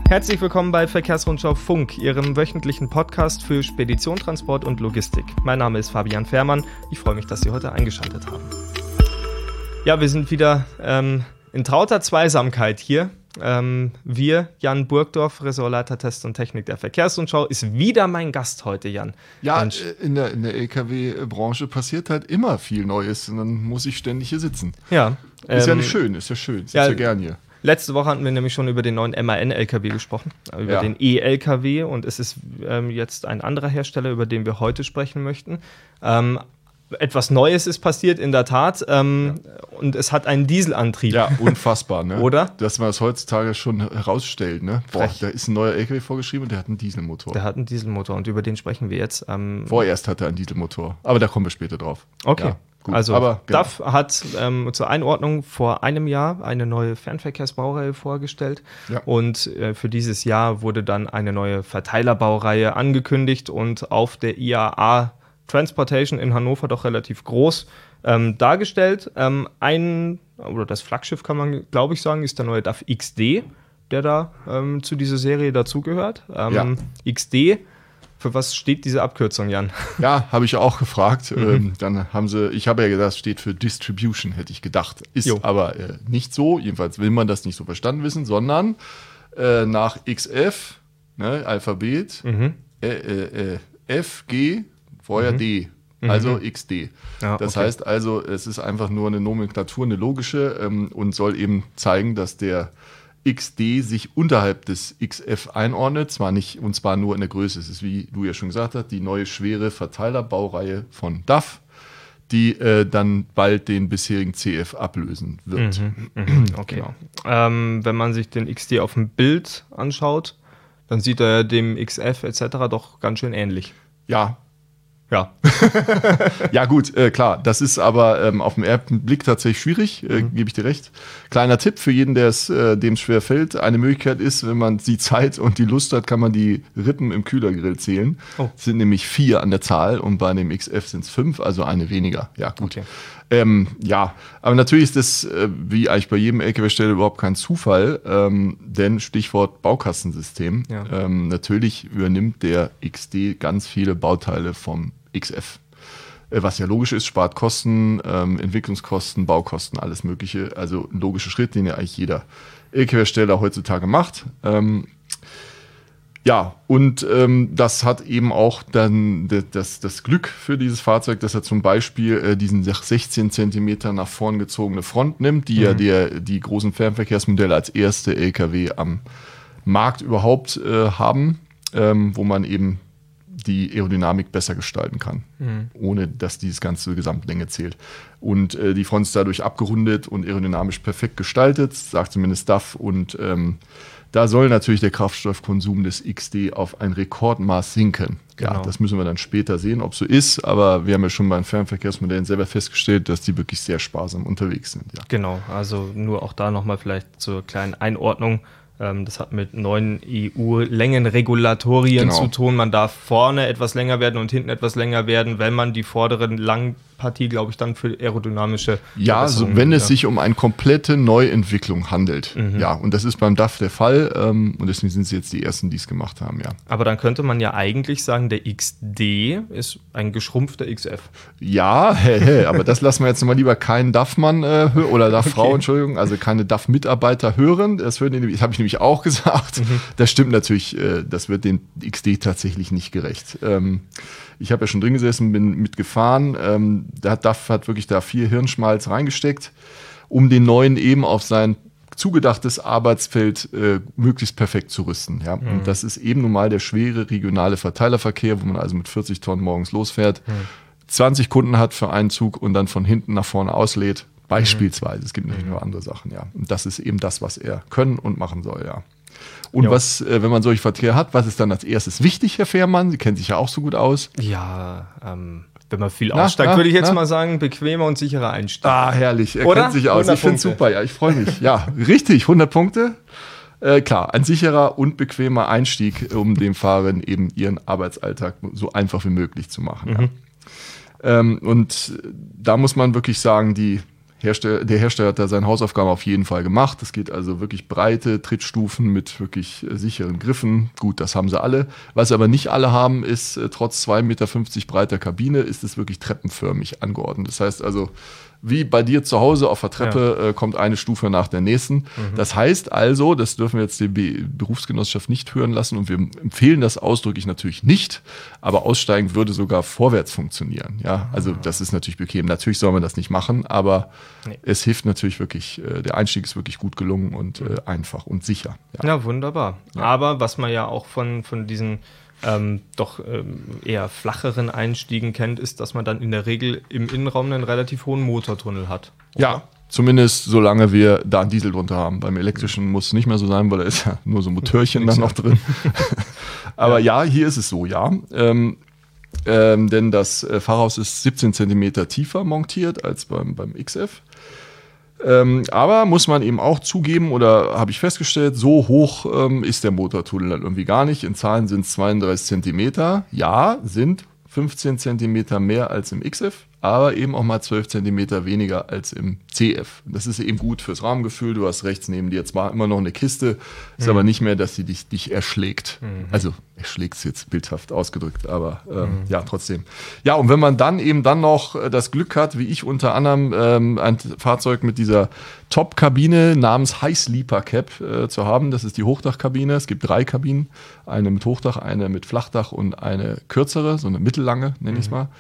Herzlich willkommen bei Verkehrsrundschau Funk, Ihrem wöchentlichen Podcast für Spedition, Transport und Logistik. Mein Name ist Fabian Fährmann. Ich freue mich, dass Sie heute eingeschaltet haben. Ja, wir sind wieder in trauter Zweisamkeit hier. Wir, Jan Burgdorf, Ressortleiter Test und Technik der Verkehrsrundschau, ist wieder mein Gast heute, Jan. Ja, in der LKW-Branche passiert halt immer viel Neues und dann muss ich ständig hier sitzen. Ja. Ist ja nicht schön, ist ja schön, sitze ja gern hier. Letzte Woche hatten wir nämlich schon über den neuen MAN-LKW gesprochen, über den E-LKW, und es ist jetzt ein anderer Hersteller, über den wir heute sprechen möchten. Etwas Neues ist passiert, in der Tat, und es hat einen Dieselantrieb. Ja, unfassbar, ne? Oder? Dass man das heutzutage schon herausstellt, ne? Boah, da ist ein neuer LKW vorgeschrieben und der hat einen Dieselmotor. Der hat einen Dieselmotor und über den sprechen wir jetzt. Vorerst hat er einen Dieselmotor, aber da kommen wir später drauf. Okay. Ja. Gut, also aber, genau. DAF hat zur Einordnung vor einem Jahr eine neue Fernverkehrsbaureihe vorgestellt, und für dieses Jahr wurde dann eine neue Verteilerbaureihe angekündigt und auf der IAA Transportation in Hannover doch relativ groß dargestellt. Das Flaggschiff, kann man glaube ich sagen, ist der neue DAF XD, der da zu dieser Serie dazugehört. XD. Für was steht diese Abkürzung, Jan? Ja, habe ich auch gefragt. Dann haben sie, ich habe ja gedacht, das steht für Distribution, hätte ich gedacht. Ist aber nicht so. Jedenfalls will man das nicht so verstanden wissen, sondern nach XF, ne, Alphabet, F, G, vorher D. Also XD. Ja, das heißt also, es ist einfach nur eine Nomenklatur, eine logische, und soll eben zeigen, dass der XD sich unterhalb des XF einordnet, zwar nur in der Größe. Es ist, wie du ja schon gesagt hast, die neue schwere Verteilerbaureihe von DAF, die dann bald den bisherigen CF ablösen wird. Okay. Genau. Wenn man sich den XD auf dem Bild anschaut, dann sieht er dem XF etc. doch ganz schön ähnlich. Ja. Ja gut, klar, das ist aber auf den ersten Blick tatsächlich schwierig, gebe ich dir recht. Kleiner Tipp für jeden, dem es schwer fällt. Eine Möglichkeit ist, wenn man die Zeit und die Lust hat, kann man die Rippen im Kühlergrill zählen. Es sind nämlich 4 an der Zahl und bei dem XF sind es 5, also eine weniger. Ja, gut. Okay. Aber natürlich ist das, wie eigentlich bei jedem LKW-Steller, überhaupt kein Zufall, denn Stichwort Baukastensystem. Ja. Natürlich übernimmt der XD ganz viele Bauteile vom XF. Was ja logisch ist, spart Kosten, Entwicklungskosten, Baukosten, alles Mögliche. Also ein logischer Schritt, den ja eigentlich jeder LKW-Steller heutzutage macht. Das hat eben auch dann das Glück für dieses Fahrzeug, dass er zum Beispiel diesen 16 Zentimeter nach vorn gezogene Front nimmt, die die großen Fernverkehrsmodelle als erste LKW am Markt überhaupt haben, wo man eben die Aerodynamik besser gestalten kann, ohne dass dieses ganze Gesamtlänge zählt. Und die Front ist dadurch abgerundet und aerodynamisch perfekt gestaltet, sagt zumindest DAF, und da soll natürlich der Kraftstoffkonsum des XD auf ein Rekordmaß sinken. Genau. Ja, das müssen wir dann später sehen, ob so ist, aber wir haben ja schon bei den Fernverkehrsmodellen selber festgestellt, dass die wirklich sehr sparsam unterwegs sind. Ja. Genau, also nur auch da nochmal vielleicht zur kleinen Einordnung. Das hat mit neuen EU-Längenregulatorien zu tun. Man darf vorne etwas länger werden und hinten etwas länger werden, wenn man die vorderen Langpartie, glaube ich, dann für aerodynamische... Ja, also wenn es sich um eine komplette Neuentwicklung handelt. Ja, und das ist beim DAF der Fall. Und deswegen sind sie jetzt die Ersten, die es gemacht haben, ja. Aber dann könnte man ja eigentlich sagen, der XD ist ein geschrumpfter XF. Ja, aber das lassen wir jetzt mal lieber keinen DAF-Mann oder DAF-Frau, Entschuldigung, also keine DAF-Mitarbeiter hören. Das habe ich nämlich auch gesagt. Das stimmt natürlich, das wird den XD tatsächlich nicht gerecht. Ich habe ja schon drin gesessen, bin mitgefahren. Der DAF hat wirklich da 4 Hirnschmalz reingesteckt, um den neuen eben auf sein zugedachtes Arbeitsfeld möglichst perfekt zu rüsten. Ja? Und das ist eben nun mal der schwere regionale Verteilerverkehr, wo man also mit 40 Tonnen morgens losfährt, 20 Kunden hat für einen Zug und dann von hinten nach vorne auslädt. Beispielsweise. Es gibt natürlich noch andere Sachen, ja. Und das ist eben das, was er können und machen soll, ja. Und wenn man solche Verkehr hat, was ist dann als erstes wichtig, Herr Fährmann? Sie kennen sich ja auch so gut aus. Ja, wenn man viel aussteigt, würde ich jetzt mal sagen, bequemer und sicherer Einstieg. Ah, herrlich. Er kennt sich aus. Ich finde es super, ja. Ich freue mich. Ja, richtig, 100 Punkte. Klar, ein sicherer und bequemer Einstieg, um den Fahrern eben ihren Arbeitsalltag so einfach wie möglich zu machen. Ja. Und da muss man wirklich sagen, die Der Hersteller hat da seine Hausaufgaben auf jeden Fall gemacht. Es geht also wirklich breite Trittstufen mit wirklich sicheren Griffen. Gut, das haben sie alle. Was aber nicht alle haben, ist trotz 2,50 Meter breiter Kabine, ist es wirklich treppenförmig angeordnet. Das heißt also, wie bei dir zu Hause auf der Treppe kommt eine Stufe nach der nächsten. Das heißt also, das dürfen wir jetzt die Berufsgenossenschaft nicht hören lassen und wir empfehlen das ausdrücklich natürlich nicht, aber aussteigen würde sogar vorwärts funktionieren. Ja, also das ist natürlich bequem. Natürlich soll man das nicht machen, aber es hilft natürlich wirklich, der Einstieg ist wirklich gut gelungen und einfach und sicher. Ja, wunderbar. Ja. Aber was man ja auch von diesen eher flacheren Einstiegen kennt, ist, dass man dann in der Regel im Innenraum einen relativ hohen Motortunnel hat. Oder? Ja, zumindest solange wir da einen Diesel drunter haben. Beim elektrischen muss es nicht mehr so sein, weil da ist ja nur so ein Motörchen dann noch drin. Aber ja, hier ist es so, ja. Denn das Fahrhaus ist 17 cm tiefer montiert als beim XF. Aber muss man eben auch zugeben, oder habe ich festgestellt, so hoch ist der Motortunnel dann irgendwie gar nicht. In Zahlen sind es 32 Zentimeter. Ja, sind 15 Zentimeter mehr als im XF, aber eben auch mal 12 Zentimeter weniger als im CF. Das ist eben gut fürs Raumgefühl. Du hast rechts neben dir zwar immer noch eine Kiste, ist aber nicht mehr, dass sie dich erschlägt. Also erschlägt es jetzt bildhaft ausgedrückt, aber ja, trotzdem. Ja, und wenn man dann noch das Glück hat, wie ich unter anderem, ein Fahrzeug mit dieser Top-Kabine namens High Sleeper Cab zu haben, das ist die Hochdachkabine. Es gibt 3 Kabinen, eine mit Hochdach, eine mit Flachdach und eine kürzere, so eine mittellange, nenne ich es mal.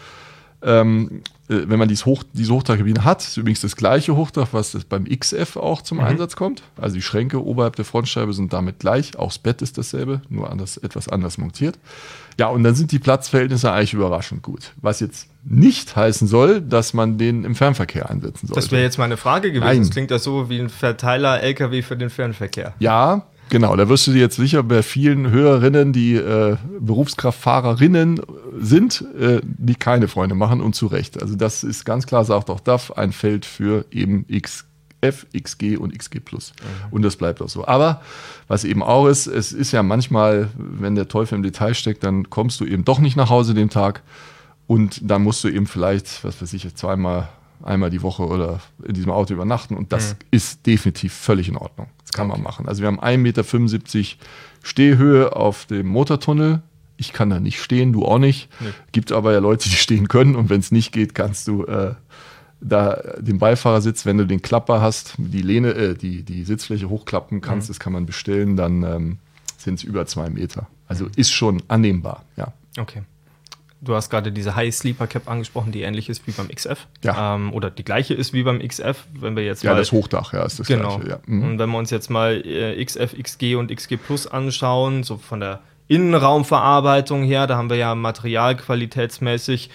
Wenn man diese Hochdachkabine hat, ist übrigens das gleiche Hochdach, was beim XF auch zum Einsatz kommt. Also die Schränke oberhalb der Frontscheibe sind damit gleich. Auch das Bett ist dasselbe, nur etwas anders montiert. Ja, und dann sind die Platzverhältnisse eigentlich überraschend gut. Was jetzt nicht heißen soll, dass man den im Fernverkehr einsetzen sollte. Das wäre jetzt meine Frage gewesen. Nein. Das klingt ja so wie ein Verteiler-LKW für den Fernverkehr. Ja, genau, da wirst du dir jetzt sicher bei vielen Hörerinnen, die Berufskraftfahrerinnen sind, die keine Freunde machen und zu Recht. Also das ist ganz klar, sagt auch DAF, ein Feld für eben XF, XG und XG+. Und das bleibt auch so. Aber was eben auch ist, es ist ja manchmal, wenn der Teufel im Detail steckt, dann kommst du eben doch nicht nach Hause den Tag und dann musst du eben vielleicht, was weiß ich, einmal die Woche oder in diesem Auto übernachten und das ist definitiv völlig in Ordnung. Das kann man machen. Also wir haben 1,75 Meter Stehhöhe auf dem Motortunnel. Ich kann da nicht stehen, du auch nicht. Nee. Gibt aber ja Leute, die stehen können und wenn es nicht geht, kannst du da den Beifahrersitz, wenn du den Klapper hast, die Sitzfläche hochklappen kannst, das kann man bestellen, dann sind es über 2 Meter. Also ist schon annehmbar, ja. Okay. Du hast gerade diese High Sleeper Cab angesprochen, die ähnlich ist wie beim XF. Ja. Oder die gleiche ist wie beim XF, wenn wir jetzt das Hochdach, ist das gleiche. Ja. Und wenn wir uns jetzt mal XF, XG und XG Plus anschauen, so von der Innenraumverarbeitung her, da haben wir ja materialqualitätsmäßig,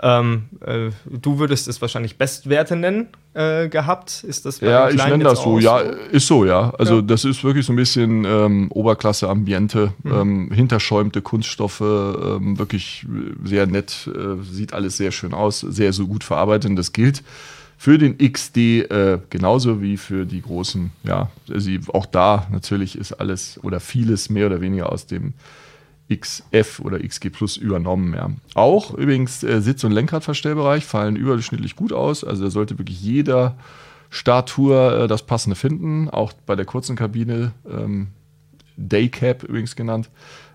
du würdest es wahrscheinlich Bestwerte nennen gehabt. Ist das ja, ich nenne das so. Ja, ist so, ja. Also das ist wirklich so ein bisschen Oberklasse-Ambiente, hinterschäumte Kunststoffe, wirklich sehr nett, sieht alles sehr schön aus, sehr so gut verarbeitet. Und das gilt für den XD genauso wie für die großen. Ja, also auch da natürlich ist alles oder vieles mehr oder weniger aus dem XF oder XG Plus übernommen. Ja. Auch übrigens Sitz- und Lenkradverstellbereich fallen überdurchschnittlich gut aus. Also da sollte wirklich jeder Statur das Passende finden. Auch bei der kurzen Kabine, Daycab übrigens genannt,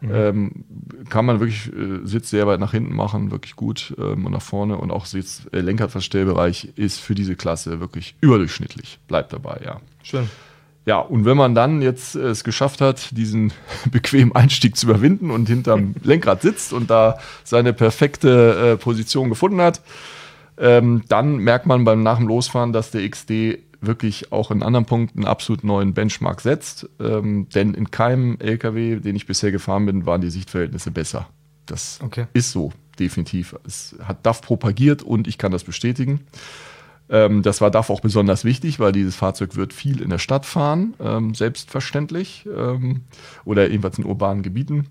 kann man wirklich Sitz sehr weit nach hinten machen, wirklich gut und nach vorne. Und auch Lenkradverstellbereich ist für diese Klasse wirklich überdurchschnittlich. Bleibt dabei, ja. Schön. Ja, und wenn man dann jetzt es geschafft hat, diesen bequemen Einstieg zu überwinden und hinterm Lenkrad sitzt und da seine perfekte Position gefunden hat, dann merkt man nach dem Losfahren, dass der XD wirklich auch in anderen Punkten einen absolut neuen Benchmark setzt. Denn in keinem LKW, den ich bisher gefahren bin, waren die Sichtverhältnisse besser. Das ist so, definitiv. Es hat DAF propagiert und ich kann das bestätigen. Das war DAF auch besonders wichtig, weil dieses Fahrzeug wird viel in der Stadt fahren, selbstverständlich, oder jedenfalls in urbanen Gebieten.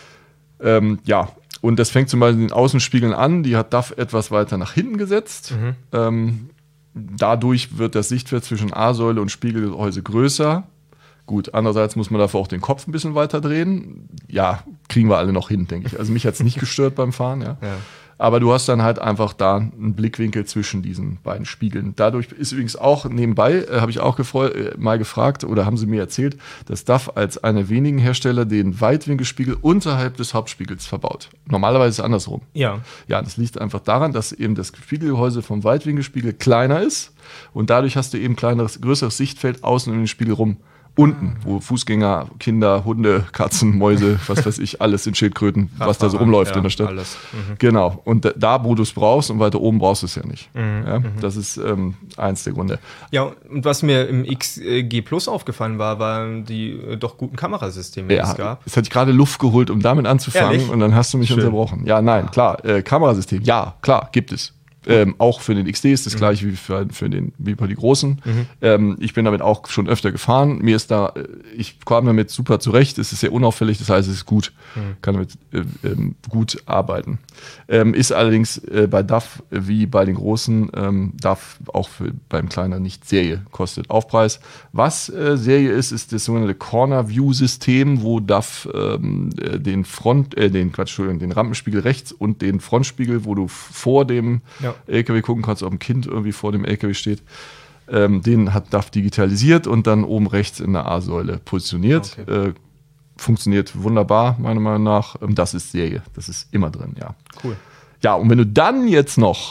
Ja, und das fängt zum Beispiel in den Außenspiegeln an, die hat DAF etwas weiter nach hinten gesetzt. Dadurch wird das Sichtfeld zwischen A-Säule und Spiegelgehäuse größer. Gut, andererseits muss man dafür auch den Kopf ein bisschen weiter drehen. Ja, kriegen wir alle noch hin, denke ich. Also mich hat es nicht gestört beim Fahren, ja. Aber du hast dann halt einfach da einen Blickwinkel zwischen diesen beiden Spiegeln. Dadurch ist übrigens auch nebenbei, habe ich auch mal gefragt oder haben sie mir erzählt, dass DAF als einer der wenigen Hersteller den Weitwinkelspiegel unterhalb des Hauptspiegels verbaut. Normalerweise ist es andersrum. Ja. Ja, das liegt einfach daran, dass eben das Spiegelgehäuse vom Weitwinkelspiegel kleiner ist und dadurch hast du eben größeres Sichtfeld außen um den Spiegel rum. Unten, wo Fußgänger, Kinder, Hunde, Katzen, Mäuse, was weiß ich, alles in Schildkröten, was da so rumläuft in der Stadt. Alles. Genau. Und da, wo du es brauchst und weiter oben brauchst du es ja nicht. Ja, das ist eins der Gründe. Ja, und was mir im XG Plus aufgefallen war, waren die doch guten Kamerasysteme, die es gab. Es hat dich gerade Luft geholt, um damit anzufangen. Ehrlich? Und dann hast du mich unterbrochen. Ja, nein, klar. Kamerasystem, ja, klar, gibt es. Auch für den XD ist das gleiche wie bei die großen. Ich bin damit auch schon öfter gefahren. Ich komme damit super zurecht. Es ist sehr unauffällig, das heißt, es ist gut. Kann damit gut arbeiten. Ist allerdings bei DAF wie bei den großen DAF auch beim kleiner nicht Serie, kostet Aufpreis. Was Serie ist das sogenannte Corner View System, wo DAF den Rampenspiegel rechts und den Frontspiegel, wo du vor dem LKW gucken kannst, ob ein Kind irgendwie vor dem LKW steht. Den hat DAF digitalisiert und dann oben rechts in der A-Säule positioniert. Okay. Funktioniert wunderbar, meiner Meinung nach. Das ist Serie. Das ist immer drin, ja. Cool. Ja, und wenn du dann jetzt noch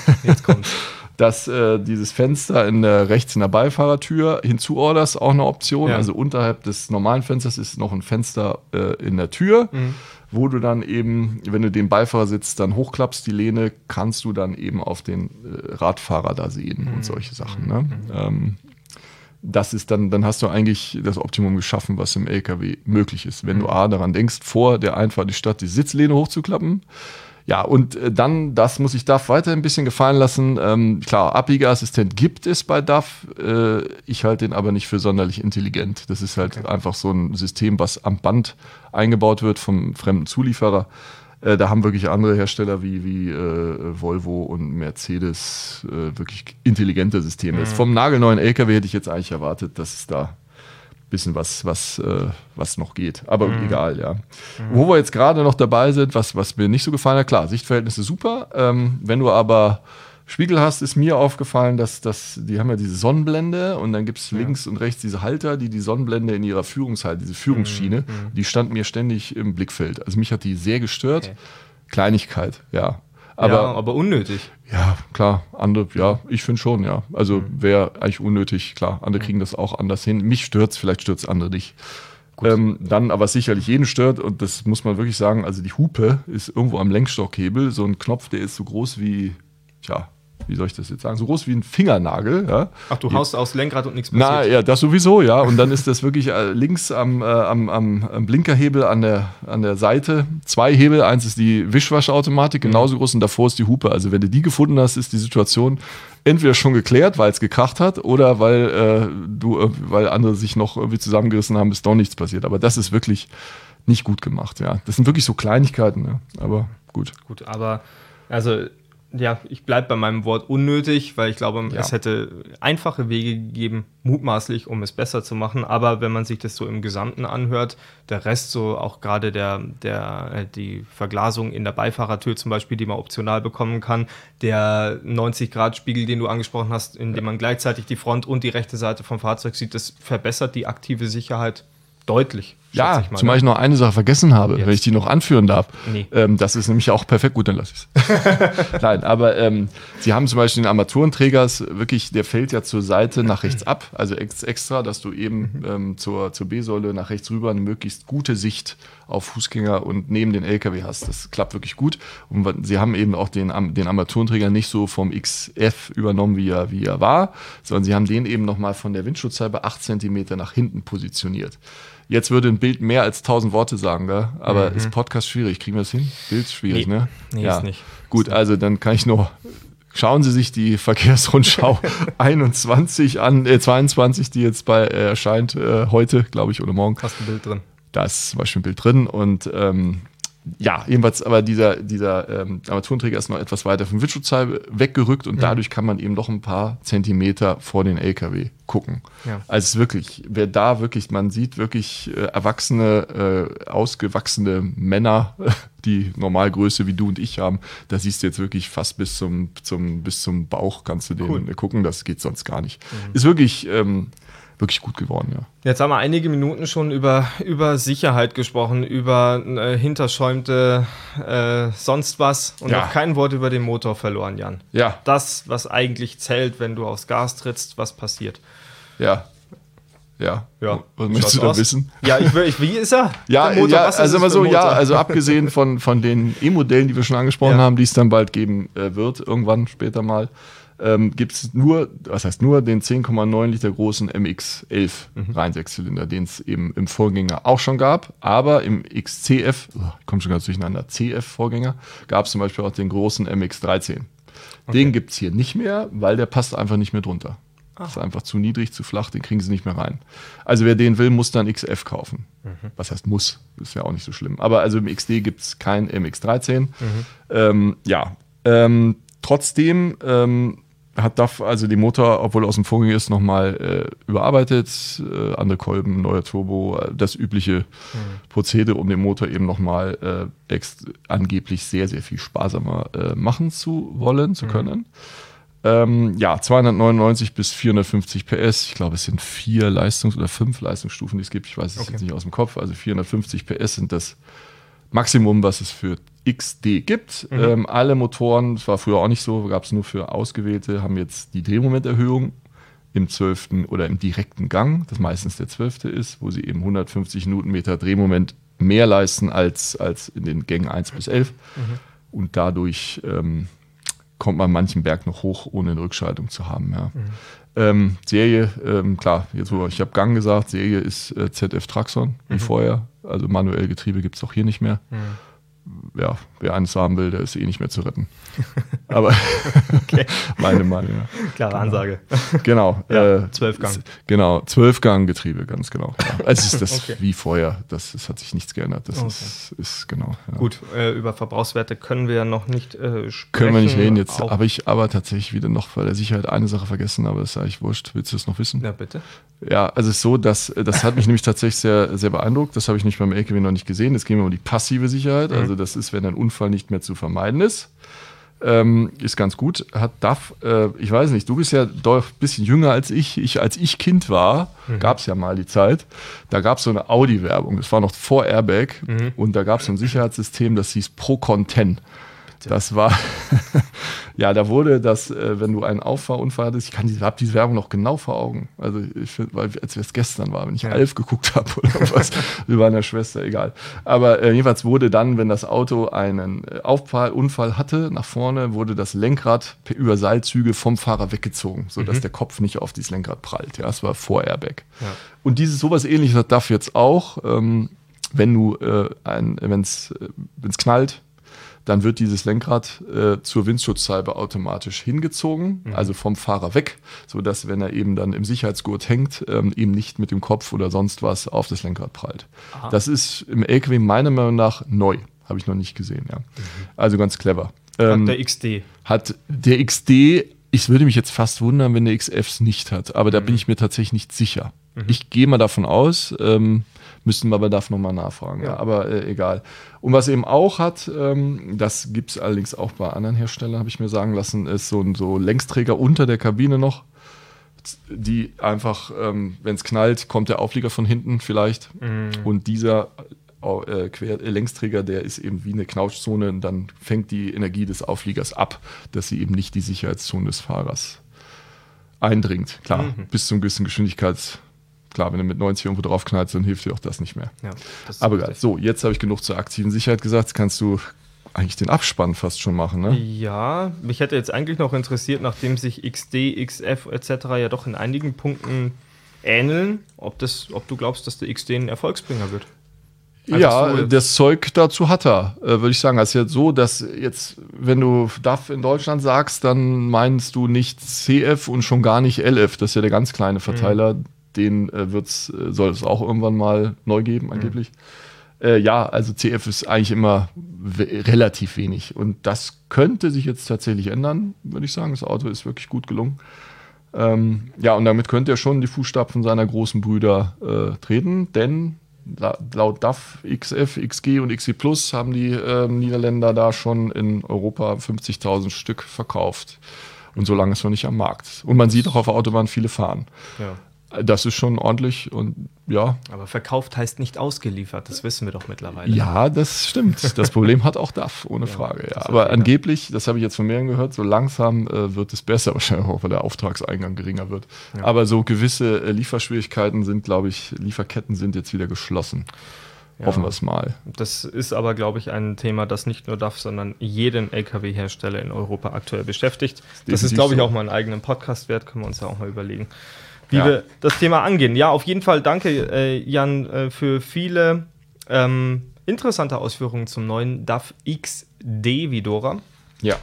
dieses Fenster rechts in der Beifahrertür hinzuorderst, auch eine Option. Ja. Also unterhalb des normalen Fensters ist noch ein Fenster in der Tür, wo du dann eben, wenn du den Beifahrersitz dann hochklappst, die Lehne, kannst du dann eben auf den Radfahrer da sehen und solche Sachen. Ne? Das ist dann hast du eigentlich das Optimum geschaffen, was im LKW möglich ist. Wenn du daran denkst, vor der Einfahrt in die Stadt die Sitzlehne hochzuklappen. Ja, und dann, das muss ich DAF weiter ein bisschen gefallen lassen. Klar, Abbiegeassistent gibt es bei DAF. Ich halte den aber nicht für sonderlich intelligent. Das ist halt einfach so ein System, was am Band eingebaut wird vom fremden Zulieferer. Da haben wirklich andere Hersteller wie Volvo und Mercedes wirklich intelligente Systeme. Vom nagelneuen LKW hätte ich jetzt eigentlich erwartet, dass es da bisschen was noch geht. Aber egal, ja. Wo wir jetzt gerade noch dabei sind, was mir nicht so gefallen hat, klar, Sichtverhältnisse super. Wenn du aber Spiegel hast, ist mir aufgefallen, dass die haben ja diese Sonnenblende und dann gibt es links und rechts diese Halter, die Sonnenblende in ihrer diese Führungsschiene, die stand mir ständig im Blickfeld. Also mich hat die sehr gestört. Okay. Kleinigkeit, ja. Aber unnötig. Ja, klar. Andere, ja, ich finde schon, ja. Also wäre eigentlich unnötig, klar. Andere kriegen das auch anders hin. Mich stört's, vielleicht stört's andere nicht. Dann aber sicherlich jeden stört und das muss man wirklich sagen, also die Hupe ist irgendwo am Lenkstockhebel, so ein Knopf, der ist so groß wie, wie soll ich das jetzt sagen, so groß wie ein Fingernagel. Ja. Ach, du haust aufs Lenkrad und nichts passiert? Na ja, das sowieso, ja. Und dann ist das wirklich links am Blinkerhebel an der Seite 2 Hebel. Eins ist die Wischwaschautomatik, genauso groß und davor ist die Hupe. Also wenn du die gefunden hast, ist die Situation entweder schon geklärt, weil es gekracht hat oder weil andere sich noch irgendwie zusammengerissen haben, ist doch nichts passiert. Aber das ist wirklich nicht gut gemacht, ja. Das sind wirklich so Kleinigkeiten, ja. Aber gut. Gut, aber also ja, ich bleibe bei meinem Wort unnötig, weil ich glaube, es hätte einfache Wege gegeben, mutmaßlich, um es besser zu machen. Aber wenn man sich das so im Gesamten anhört, der Rest, so auch gerade die Verglasung in der Beifahrertür zum Beispiel, die man optional bekommen kann, der 90-Grad-Spiegel, den du angesprochen hast, in dem man gleichzeitig die Front und die rechte Seite vom Fahrzeug sieht, das verbessert die aktive Sicherheit deutlich. Ja, zumal ich noch eine Sache vergessen habe, wenn ich die noch anführen darf. Nee. Das ist nämlich auch perfekt, gut, dann lasse ich es. Nein, aber sie haben zum Beispiel den Armaturenträger, wirklich, der fällt ja zur Seite nach rechts ab, also extra, dass du eben zur B-Säule nach rechts rüber eine möglichst gute Sicht auf Fußgänger und neben den LKW hast. Das klappt wirklich gut. Und sie haben eben auch den Armaturenträger nicht so vom XF übernommen, wie er war, sondern sie haben den eben nochmal von der Windschutzscheibe 8 cm nach hinten positioniert. Jetzt würde ein Bild mehr als 1000 Worte sagen, gell? Aber ist Podcast schwierig? Kriegen wir das hin? Bild schwierig, ne? Nee, ja. Ist nicht. Gut, also dann kann ich nur, schauen Sie sich die Verkehrsrundschau 22 an, 22, die jetzt erscheint heute, glaube ich, oder morgen. Hast ein Bild drin. Da ist zum Beispiel ein Bild drin und Ja, jedenfalls, aber dieser Armaturenträger ist noch etwas weiter vom Windschutzteil weggerückt und dadurch kann man eben noch ein paar Zentimeter vor den LKW gucken. Ja. Also es ist wirklich, man sieht wirklich erwachsene, ausgewachsene Männer, die Normalgröße wie du und ich haben. Da siehst du jetzt wirklich fast bis zum Bauch kannst du den gucken, das geht sonst gar nicht. Ist wirklich gut geworden, ja. Jetzt haben wir einige Minuten schon über Sicherheit gesprochen, über hinterschäumte sonst was und noch kein Wort über den Motor verloren, Jan. Ja. Das, was eigentlich zählt, wenn du aufs Gas trittst, was passiert? Ja. Was möchtest du da wissen? Ja, wie ist er? Ja, also immer so, also abgesehen von den E-Modellen, die wir schon angesprochen haben, die es dann bald geben wird, irgendwann später mal, gibt es den 10,9 Liter großen MX-11 Reihensechszylinder, den es eben im Vorgänger auch schon gab, aber im XCF, ich komme schon ganz durcheinander, CF-Vorgänger, gab es zum Beispiel auch den großen MX-13. Den gibt es hier nicht mehr, weil der passt einfach nicht mehr drunter. Das ist einfach zu niedrig, zu flach, den kriegen sie nicht mehr rein. Also wer den will, muss dann XF kaufen. Was heißt muss? Ist ja auch nicht so schlimm. Aber also im XD gibt es kein MX-13. Trotzdem hat DAF also den Motor, obwohl er aus dem Vorgänger ist, nochmal überarbeitet. Andere Kolben, neuer Turbo, das übliche Prozedere, um den Motor eben nochmal angeblich sehr, sehr viel sparsamer machen zu können. 299 bis 450 PS. Ich glaube, es sind 5 Leistungsstufen, die es gibt. Ich weiß es jetzt nicht aus dem Kopf. Also 450 PS sind das Maximum, was es für XD gibt. Alle Motoren, das war früher auch nicht so, gab es nur für ausgewählte, haben jetzt die Drehmomenterhöhung im 12. oder im direkten Gang, das meistens der 12. ist, wo sie eben 150 Newtonmeter Drehmoment mehr leisten als in den Gängen 1 bis 11. Und dadurch kommt man manchen Berg noch hoch, ohne eine Rückschaltung zu haben. Ja. Serie, klar, jetzt ich habe Gang gesagt, Serie ist ZF Traxxon wie vorher. Also manuell Getriebe gibt es auch hier nicht mehr. Ja, wer eines haben will, der ist eh nicht mehr zu retten. Aber meine Meinung, ja. Klare Ansage. Genau. 12 Gang. Genau, 12 Gang Getriebe, ganz genau. Ja. Also es ist das wie vorher, das hat sich nichts geändert. Das ist genau. Ja. Gut, über Verbrauchswerte können wir ja noch nicht sprechen. Können wir nicht reden. Jetzt habe ich aber tatsächlich wieder noch bei der Sicherheit eine Sache vergessen, aber das ist eigentlich wurscht. Willst du das noch wissen? Ja, bitte. Ja, also es ist so, das hat mich nämlich tatsächlich sehr, sehr beeindruckt. Das habe ich nicht beim LKW noch nicht gesehen. Es geht mir um die passive Sicherheit. Also das ist, wenn ein Unfall nicht mehr zu vermeiden ist. Ist ganz gut. Hat DAF, ich weiß nicht, du bist ja doch ein bisschen jünger als ich. Als ich Kind war, gab es ja mal die Zeit, da gab es so eine Audi-Werbung. Das war noch vor Airbag. Und da gab es so ein Sicherheitssystem, das hieß Procon 10. Das war, ja, da wurde das, wenn du einen Auffahrunfall hattest, ich habe diese Werbung noch genau vor Augen. Also ich finde, als es gestern war, wenn ich Alf geguckt habe oder was, wir waren der Schwester, egal. Aber jedenfalls wurde dann, wenn das Auto einen Auffahrunfall hatte, nach vorne, wurde das Lenkrad über Seilzüge vom Fahrer weggezogen, sodass der Kopf nicht auf dieses Lenkrad prallt. Ja, das war vor Airbag. Ja. Und sowas Ähnliches hat DAF jetzt auch, wenn es knallt, dann wird dieses Lenkrad zur Windschutzscheibe automatisch hingezogen, also vom Fahrer weg, sodass, wenn er eben dann im Sicherheitsgurt hängt, eben nicht mit dem Kopf oder sonst was auf das Lenkrad prallt. Aha. Das ist im LKW meiner Meinung nach neu, habe ich noch nicht gesehen. Ja. Also ganz clever. Hat der XD. Ich würde mich jetzt fast wundern, wenn der XF es nicht hat, aber da bin ich mir tatsächlich nicht sicher. Ich gehe mal davon aus, müssten wir aber dafür nochmal nachfragen. Ja. Aber egal. Und was eben auch hat, das gibt es allerdings auch bei anderen Herstellern, habe ich mir sagen lassen, ist so Längsträger unter der Kabine noch, die einfach, wenn es knallt, kommt der Auflieger von hinten vielleicht. Und dieser Längsträger, der ist eben wie eine Knautschzone und dann fängt die Energie des Aufliegers ab, dass sie eben nicht die Sicherheitszone des Fahrers eindringt. Klar, bis zu einer gewissen Geschwindigkeit. Klar, wenn du mit 90 irgendwo drauf knallst, dann hilft dir auch das nicht mehr. Ja, aber egal. So, jetzt habe ich genug zur aktiven Sicherheit gesagt. Jetzt kannst du eigentlich den Abspann fast schon machen, ne? Ja, mich hätte jetzt eigentlich noch interessiert, nachdem sich XD, XF etc. ja doch in einigen Punkten ähneln, ob du glaubst, dass der XD ein Erfolgsbringer wird. Ja, das Zeug dazu hat er, würde ich sagen. Es ist jetzt so, dass jetzt, wenn du DAF in Deutschland sagst, dann meinst du nicht CF und schon gar nicht LF. Das ist ja der ganz kleine Verteiler. Den soll es auch irgendwann mal neu geben, angeblich. Ja, also CF ist eigentlich immer relativ wenig. Und das könnte sich jetzt tatsächlich ändern, würde ich sagen. Das Auto ist wirklich gut gelungen. Ja, und damit könnte er schon die Fußstapfen seiner großen Brüder treten, denn laut DAF, XF, XG und XG Plus haben die Niederländer da schon in Europa 50.000 Stück verkauft. Und so lange ist noch nicht am Markt. Und man sieht auch auf der Autobahn viele fahren. Ja. Das ist schon ordentlich und ja. Aber verkauft heißt nicht ausgeliefert, das wissen wir doch mittlerweile. Ja, das stimmt. Das Problem hat auch DAF, ohne Frage. Ja. Aber angeblich, das habe ich jetzt von mehreren gehört, so langsam wird es besser, wahrscheinlich auch, weil der Auftragseingang geringer wird. Ja. Aber so gewisse Lieferschwierigkeiten sind, glaube ich, Lieferketten sind jetzt wieder geschlossen. Ja. Hoffen wir es mal. Das ist aber, glaube ich, ein Thema, das nicht nur DAF, sondern jeden LKW-Hersteller in Europa aktuell beschäftigt. Das ist, glaube ich, auch mal einen eigenen Podcast wert, können wir uns ja auch mal überlegen, wie wir das Thema angehen. Ja, auf jeden Fall danke, Jan, für viele interessante Ausführungen zum neuen DAF XD Vidora. Ja.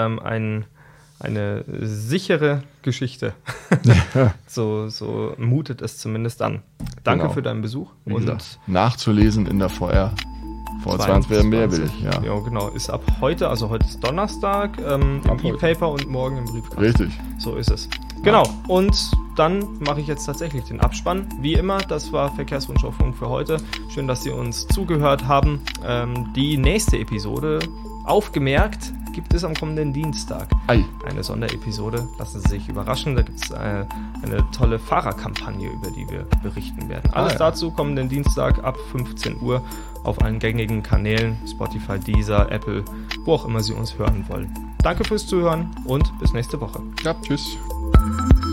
Eine sichere Geschichte. so mutet es zumindest an. Danke für deinen Besuch. Und nachzulesen in der VR. V20 wer mehr will. Ja, genau. Ist ab heute, also heute ist Donnerstag, im E-Paper und morgen im Briefkasten. Richtig. So ist es. Genau. Und dann mache ich jetzt tatsächlich den Abspann. Wie immer, das war Verkehrsrundschau-Funk für heute. Schön, dass Sie uns zugehört haben. Die nächste Episode, aufgemerkt, gibt es am kommenden Dienstag. Eine Sonderepisode. Lassen Sie sich überraschen. Da gibt es eine tolle Fahrerkampagne, über die wir berichten werden. Alles dazu kommenden Dienstag ab 15 Uhr auf allen gängigen Kanälen, Spotify, Deezer, Apple, wo auch immer Sie uns hören wollen. Danke fürs Zuhören und bis nächste Woche. Ja, tschüss.